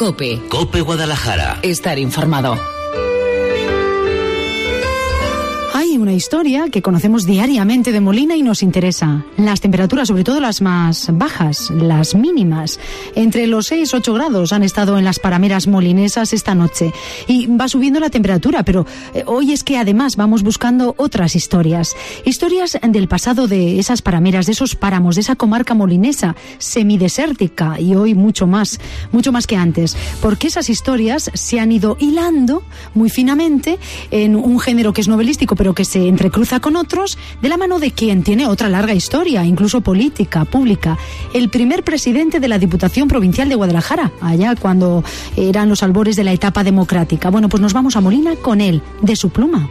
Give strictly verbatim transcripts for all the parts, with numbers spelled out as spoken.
COPE. COPE Guadalajara. Estar informado. Hay una historia que conocemos diariamente de Molina y nos interesa. Las temperaturas, sobre todo las más bajas, las mínimas, entre los seis y ocho grados han estado en las parameras molinesas esta noche. Y va subiendo la temperatura, pero eh, hoy es que además vamos buscando otras historias. Historias del pasado de esas parameras, de esos páramos, de esa comarca molinesa, semidesértica, y hoy mucho más, mucho más que antes. Porque esas historias se han ido hilando muy finamente en un género que es novelístico, pero que se entrecruza con otros, de la mano de quien tiene otra larga historia, incluso política, pública. El primer presidente de la Diputación Provincial de Guadalajara, allá cuando eran los albores de la etapa democrática. Bueno, pues nos vamos a Molina con él, de su pluma.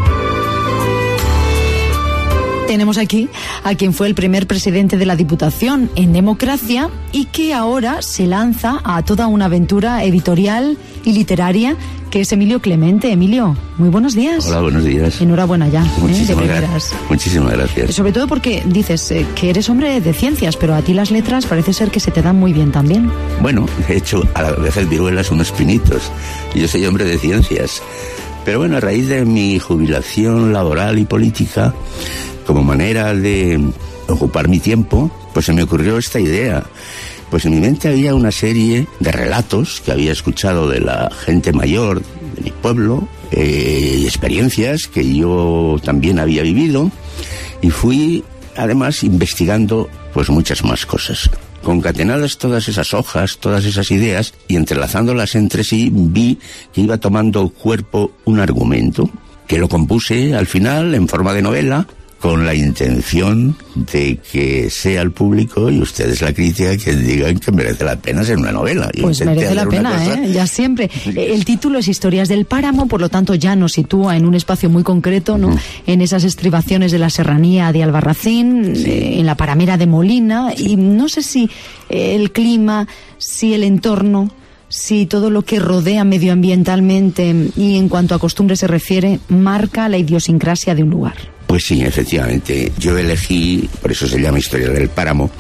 Tenemos aquí a quien fue el primer presidente de la Diputación en democracia y que ahora se lanza a toda una aventura editorial y literaria, que es Emilio Clemente. Emilio, muy buenos días. Hola, buenos días. Enhorabuena ya, Muchísimas, ¿eh? De gracias. Muchísimas gracias. Sobre todo porque dices eh, que eres hombre de ciencias, pero a ti las letras parece ser que se te dan muy bien también. Bueno, de hecho, a veces viruelas unos pinitos. Yo soy hombre de ciencias. Pero bueno, a raíz de mi jubilación laboral y política, como manera de ocupar mi tiempo, pues se me ocurrió esta idea. Pues en mi mente había una serie de relatos que había escuchado de la gente mayor de mi pueblo, eh, y experiencias que yo también había vivido, y fui además investigando pues muchas más cosas. Concatenadas todas esas hojas, todas esas ideas, y entrelazándolas entre sí, vi que iba tomando cuerpo un argumento, que lo compuse al final en forma de novela, con la intención de que sea el público y ustedes la crítica quien digan que merece la pena ser una novela. Y pues merece la pena, cosa... ¿eh? Ya siempre. El título es Historias del Páramo, por lo tanto ya nos sitúa en un espacio muy concreto, ¿no? Uh-huh. En esas estribaciones de la serranía de Albarracín, sí. eh, en la paramera de Molina, y no sé si eh, el clima, si el entorno, si todo lo que rodea medioambientalmente y en cuanto a costumbres se refiere, marca la idiosincrasia de un lugar. Pues sí, efectivamente. Yo elegí, por eso se llama Historia del Páramo,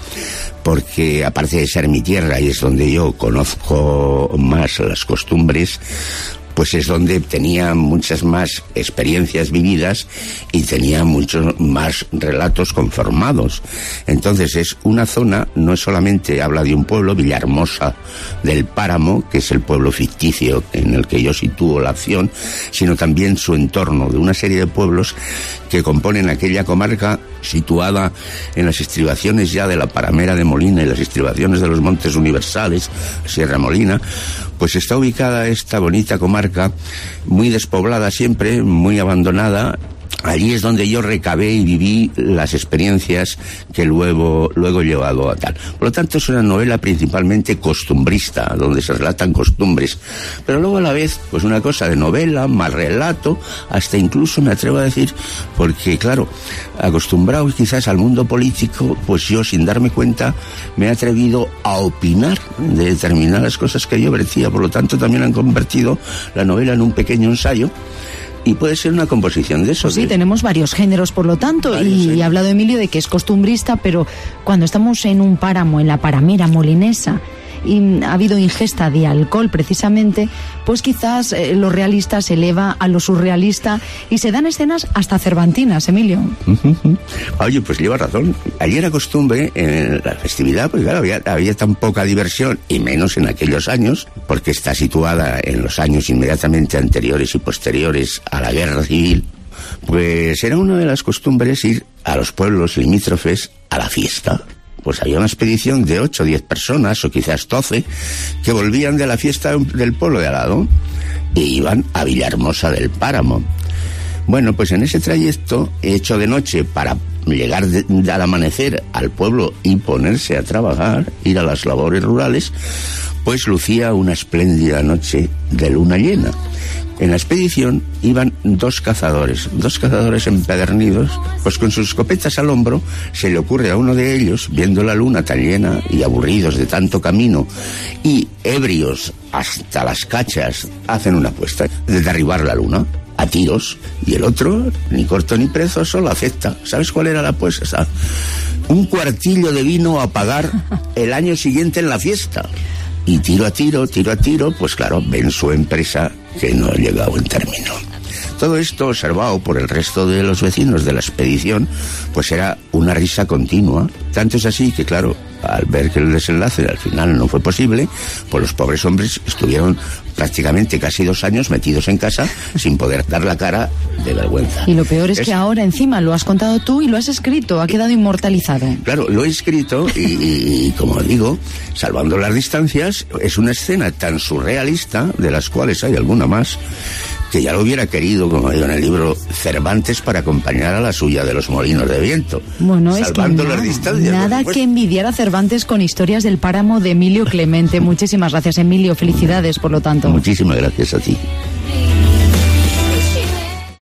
porque aparte de ser mi tierra y es donde yo conozco más las costumbres, pues es donde tenía muchas más experiencias vividas y tenía muchos más relatos conformados. Entonces es una zona, no es solamente habla de un pueblo, Villahermosa del Páramo, que es el pueblo ficticio en el que yo sitúo la acción, sino también su entorno, de una serie de pueblos que componen aquella comarca situada en las estribaciones ya de la paramera de Molina y las estribaciones de los Montes Universales, Sierra Molina. Pues está ubicada esta bonita comarca, muy despoblada siempre, muy abandonada. Allí es donde yo recabé y viví las experiencias que luego, luego he llevado a tal. Por lo tanto, es una novela principalmente costumbrista, donde se relatan costumbres. Pero luego a la vez, pues una cosa de novela, más relato, hasta incluso me atrevo a decir, porque claro, acostumbrado quizás al mundo político, pues yo sin darme cuenta me he atrevido a opinar de determinadas cosas que yo vertía. Por lo tanto, también han convertido la novela en un pequeño ensayo. Y puede ser una composición de eso. Pues sí, tenemos varios géneros, por lo tanto, varios, y sí. He hablado, Emilio, de que es costumbrista, pero cuando estamos en un páramo, en la paramera molinesa, y ha habido ingesta de alcohol precisamente, pues quizás eh, lo realista se eleva a lo surrealista y se dan escenas hasta cervantinas, Emilio. Oye, pues lleva razón. Ayer era costumbre en la festividad, pues claro, había, había tan poca diversión, y menos en aquellos años, porque está situada en los años inmediatamente anteriores y posteriores a la Guerra Civil. Pues era una de las costumbres ir a los pueblos limítrofes a la fiesta. Pues había una expedición de ocho o diez personas, o quizás doce, que volvían de la fiesta del pueblo de al lado e iban a Villahermosa del Páramo. Bueno, pues en ese trayecto, hecho de noche para llegar de, de al amanecer al pueblo y ponerse a trabajar, ir a las labores rurales, pues lucía una espléndida noche de luna llena. En la expedición iban dos cazadores, dos cazadores empedernidos, pues con sus escopetas al hombro se le ocurre a uno de ellos, viendo la luna tan llena y aburridos de tanto camino y ebrios hasta las cachas, hacen una apuesta de derribar la luna a tiros, y el otro, ni corto ni perezoso, lo acepta. ¿Sabes cuál era la apuesta? Un cuartillo de vino a pagar el año siguiente en la fiesta. y tiro a tiro, tiro a tiro, pues claro, ven su empresa que no ha llegado en término. Todo esto, observado por el resto de los vecinos de la expedición, pues era una risa continua. Tanto es así que, claro, al ver que el desenlace al final no fue posible, pues los pobres hombres estuvieron prácticamente casi dos años metidos en casa sin poder dar la cara de vergüenza. Y lo peor es, es que ahora encima lo has contado tú y lo has escrito, ha quedado inmortalizado. Claro, lo he escrito y, y, y como digo, salvando las distancias, es una escena tan surrealista, de las cuales hay alguna más, que ya lo hubiera querido, como digo en el libro, Cervantes para acompañar a la suya de los molinos de viento. Bueno, es que salvando nada, las distancias, nada que envidiar a Cervantes con Historias del Páramo de Emilio Clemente. Muchísimas gracias, Emilio. Felicidades, por lo tanto. Muchísimas gracias a ti.